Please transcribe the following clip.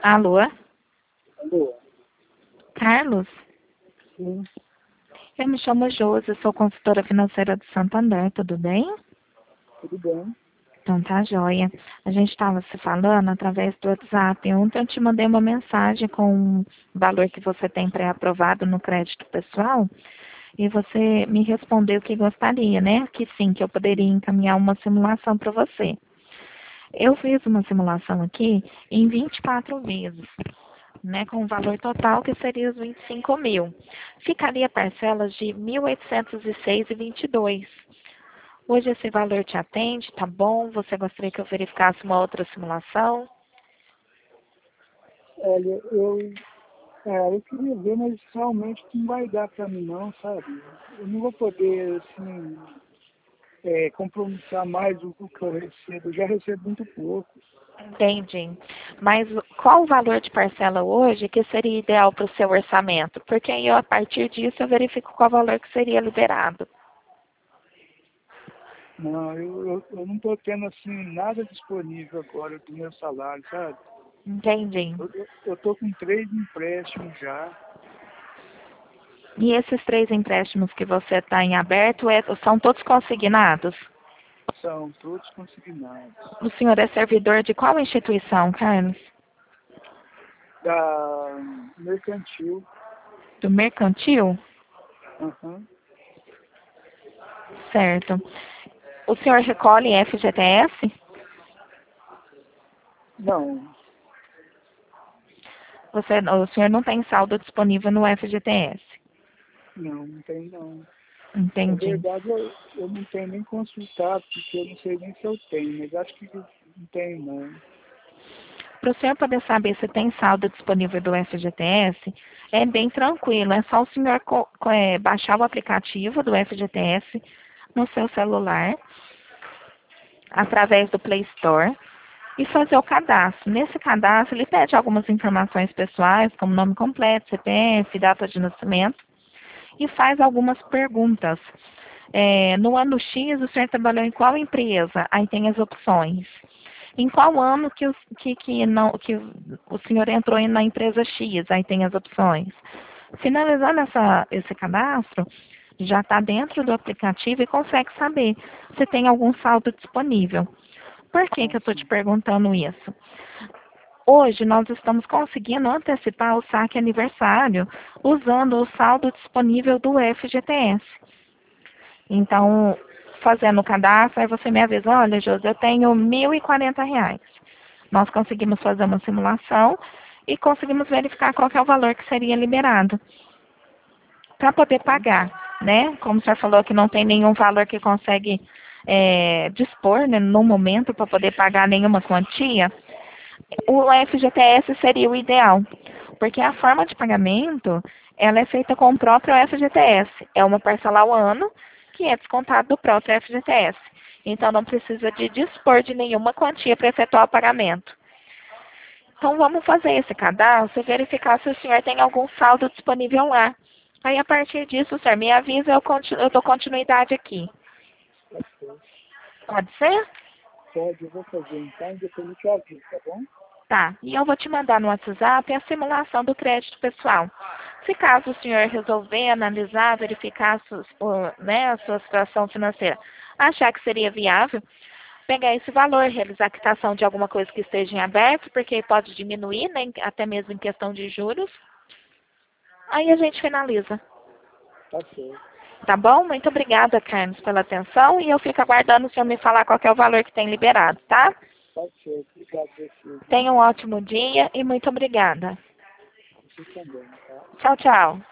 Alô? Alô? Carlos? Sim, Eu me chamo Josi, sou consultora financeira do Santander, tudo bem? tudo bem. Então tá joia. A gente estava se falando através do WhatsApp. Ontem eu te mandei uma mensagem com o valor que você tem pré-aprovado no crédito pessoal e você me respondeu que gostaria, né? Que sim, que eu poderia encaminhar uma simulação para você. Eu fiz uma simulação aqui em 24 vezes, né, com o valor total que seria os 25 mil. Ficaria parcelas de 1.806,22. Hoje esse valor te atende, tá bom? Você gostaria que eu verificasse uma outra simulação? Olha, eu queria ver, mas realmente não vai dar para mim não, sabe? Eu não vou poder, assim, compromissar mais o que eu recebo. Eu já recebo muito pouco. Entendi. Mas qual o valor de parcela hoje que seria ideal para o seu orçamento? Porque aí, a partir disso, eu verifico qual valor que seria liberado. Não, eu não estou tendo, assim, nada disponível agora do meu salário, sabe? Entendi. Eu tô com 3 empréstimos já. E esses 3 empréstimos que você está em aberto são todos consignados? São todos consignados. O senhor é servidor de qual instituição, Carlos? Da mercantil. Do mercantil? Aham. Certo. O senhor recolhe FGTS? Não, O senhor não tem saldo disponível no FGTS? não tem não. Na Entendi. verdade, eu não tenho nem consultado, porque eu não sei nem se eu tenho, mas acho que não tenho, não. Para o senhor poder saber se tem saldo disponível do FGTS, é bem tranquilo. É só o senhor baixar o aplicativo do FGTS no seu celular, através do Play Store, e fazer o cadastro. Nesse cadastro, ele pede algumas informações pessoais, como nome completo, CPF, data de nascimento, e faz algumas perguntas. No ano X, o senhor trabalhou em qual empresa? Aí tem as opções. Em qual ano que o senhor entrou na empresa X? Aí tem as opções. Finalizando esse cadastro, já está dentro do aplicativo e consegue saber se tem algum saldo disponível. Por que que eu estou te Assim, perguntando isso? Hoje nós estamos conseguindo antecipar o saque aniversário usando o saldo disponível do FGTS. Então, fazendo o cadastro, aí você me avisa, olha, Josi, eu tenho R$ 1.040. Nós conseguimos fazer uma simulação e conseguimos verificar qual que é o valor que seria liberado para poder sim, pagar, né? Como o senhor falou que não tem nenhum valor que consegue dispor, né, no momento para poder pagar nenhuma quantia, o FGTS seria o ideal, porque a forma de pagamento ela é feita com o próprio FGTS. É uma parcela ao ano que é descontado do próprio FGTS. Então não precisa de dispor de nenhuma quantia para efetuar o pagamento. Então vamos fazer esse cadastro e verificar se o senhor tem algum saldo disponível lá. Aí a partir disso, o senhor me avisa, eu dou continuidade aqui. tá certo. Pode ser? Pode, eu vou fazer então, depois eu te aviso, tá bom? Tá, e eu vou te mandar no WhatsApp a simulação do crédito pessoal. Se caso o senhor resolver analisar, verificar a sua situação financeira, achar que seria viável, pegar esse valor, realizar a quitação de alguma coisa que esteja em aberto, porque pode diminuir, né, até mesmo em questão de juros, aí a gente finaliza. Tá certo. Tá bom? Muito obrigada, Carlos, pela atenção e eu fico aguardando o senhor me falar qual que é o valor que tem liberado, tá? Tá certo. Obrigado a você, viu? Tenha um ótimo dia e muito obrigada. Você também, tá? Tchau, tchau.